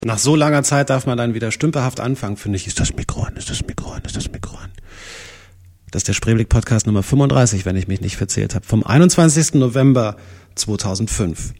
Nach so langer Zeit darf man dann wieder stümperhaft anfangen, finde ich. Ist das Mikro an? Ist das Mikro an? Ist das Mikro an? Das ist der Spreeblick-Podcast Nummer 35, wenn ich mich nicht verzählt habe, vom 21. November 2005.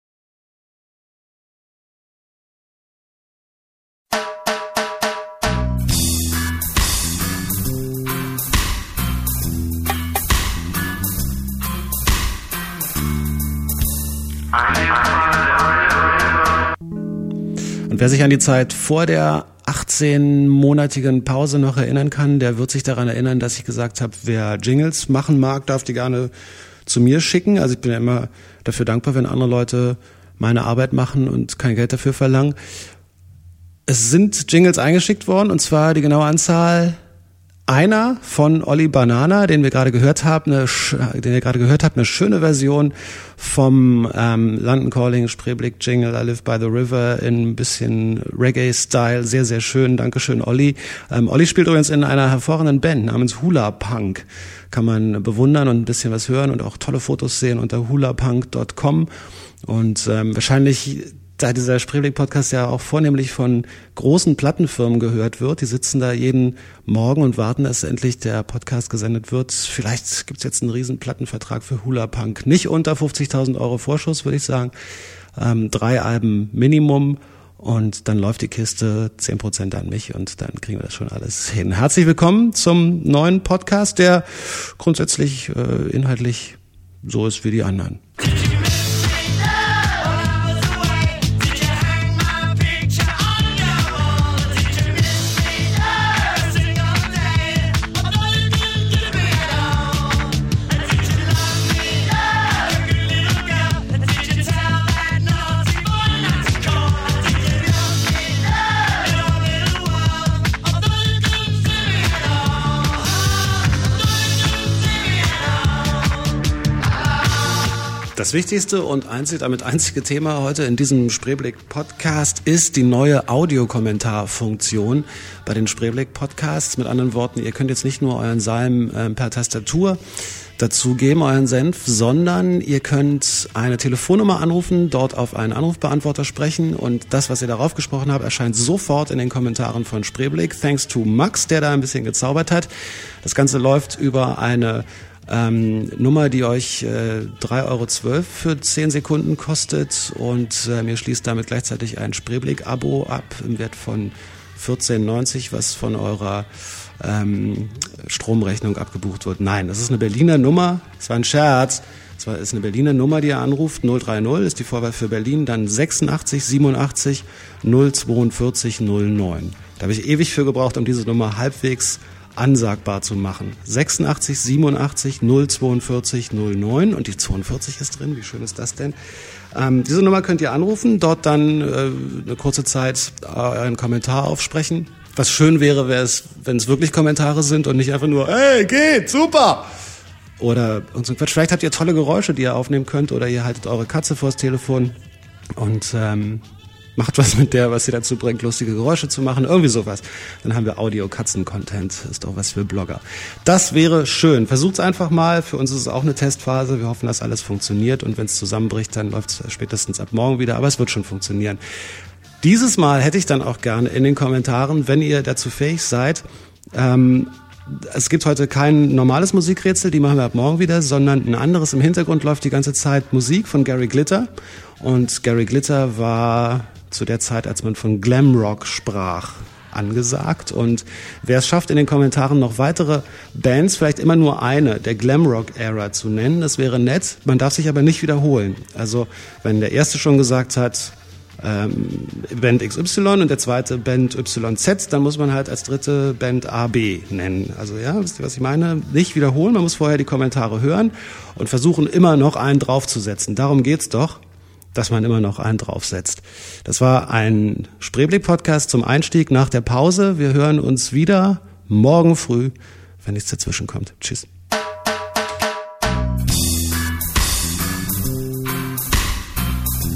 Und wer sich an die Zeit vor der 18-monatigen Pause noch erinnern kann, der wird sich daran erinnern, dass ich gesagt habe, wer Jingles machen mag, darf die gerne zu mir schicken. Also ich bin ja immer dafür dankbar, wenn andere Leute meine Arbeit machen und kein Geld dafür verlangen. Es sind Jingles eingeschickt worden, und zwar die genaue Anzahl einer von Olli Banana, den ihr gerade gehört habt, eine schöne Version vom London Calling Spreeblick Jingle I Live by the River in ein bisschen Reggae-Style, sehr, sehr schön, dankeschön Olli. Olli spielt übrigens in einer hervorragenden Band namens Hula Punk, kann man bewundern und ein bisschen was hören und auch tolle Fotos sehen unter hulapunk.com und wahrscheinlich, da dieser Spreeblick-Podcast ja auch vornehmlich von großen Plattenfirmen gehört wird, die sitzen da jeden Morgen und warten, dass endlich der Podcast gesendet wird. Vielleicht gibt's jetzt einen riesen Plattenvertrag für Hula Punk. Nicht unter 50.000 Euro Vorschuss, würde ich sagen. 3 Alben Minimum und dann läuft die Kiste 10% an mich und dann kriegen wir das schon alles hin. Herzlich willkommen zum neuen Podcast, der grundsätzlich inhaltlich so ist wie die anderen. Das wichtigste und damit einzige Thema heute in diesem Spreeblick-Podcast ist die neue Audiokommentarfunktion bei den Spreeblick-Podcasts. Mit anderen Worten, ihr könnt jetzt nicht nur euren Salm per Tastatur dazugeben, euren Senf, sondern ihr könnt eine Telefonnummer anrufen, dort auf einen Anrufbeantworter sprechen und das, was ihr darauf gesprochen habt, erscheint sofort in den Kommentaren von Spreeblick. Thanks to Max, der da ein bisschen gezaubert hat. Das Ganze läuft über eine Nummer, die euch 3,12 Euro für 10 Sekunden kostet und ihr schließt damit gleichzeitig ein Spreeblick-Abo ab im Wert von 14,90, was von eurer Stromrechnung abgebucht wird. Nein, das ist eine Berliner Nummer, das war ein Scherz. Das ist eine Berliner Nummer, die ihr anruft, 030 ist die Vorwahl für Berlin, dann 86 87 042 09. Da habe ich ewig für gebraucht, um diese Nummer halbwegs ansagbar zu machen. 86 87 042 09 und die 42 ist drin. Wie schön ist das denn? Diese Nummer könnt ihr anrufen, dort dann eine kurze Zeit euren Kommentar aufsprechen. Was schön wäre, wenn es wirklich Kommentare sind und nicht einfach nur, hey, geht, super! Oder und so Quatsch. Vielleicht habt ihr tolle Geräusche, die ihr aufnehmen könnt, oder ihr haltet eure Katze vors Telefon und macht was mit der, was sie dazu bringt, lustige Geräusche zu machen, irgendwie sowas. Dann haben wir Audio-Katzen-Content, ist doch was für Blogger. Das wäre schön. Versucht's einfach mal. Für uns ist es auch eine Testphase. Wir hoffen, dass alles funktioniert und wenn es zusammenbricht, dann läuft es spätestens ab morgen wieder, aber es wird schon funktionieren. Dieses Mal hätte ich dann auch gerne in den Kommentaren, wenn ihr dazu fähig seid, es gibt heute kein normales Musikrätsel, die machen wir ab morgen wieder, sondern ein anderes. Im Hintergrund läuft die ganze Zeit Musik von Gary Glitter und Gary Glitter war zu der Zeit, als man von Glamrock sprach, angesagt. Und wer es schafft, in den Kommentaren noch weitere Bands, vielleicht immer nur eine, der Glamrock-Ära zu nennen, das wäre nett. Man darf sich aber nicht wiederholen. Also wenn der erste schon gesagt hat, Band XY und der zweite Band YZ, dann muss man halt als dritte Band AB nennen. Also ja, wisst ihr, was ich meine? Nicht wiederholen, man muss vorher die Kommentare hören und versuchen immer noch einen draufzusetzen. Darum geht's doch, dass man immer noch einen draufsetzt. Das war ein Spreeblick-Podcast zum Einstieg nach der Pause. Wir hören uns wieder morgen früh, wenn nichts dazwischen kommt. Tschüss.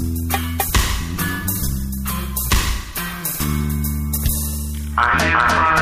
I